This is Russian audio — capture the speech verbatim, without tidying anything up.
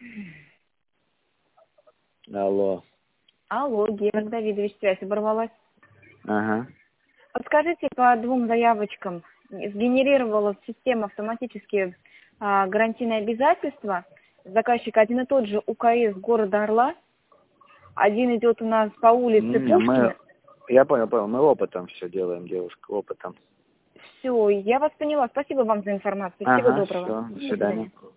Алло. Алло, Герман Давидович, связь оборвалась. Ага. Подскажите, по двум заявочкам сгенерировала система автоматически а, гарантийные обязательства. Заказчик один и тот же УКС города Орла. Один идет у нас по улице Не, Пушкина. мы... Я понял, понял. Мы опытом все делаем, девушка, опытом. Все, я вас поняла. Спасибо вам за информацию. Всего Ага, доброго. все, до свидания.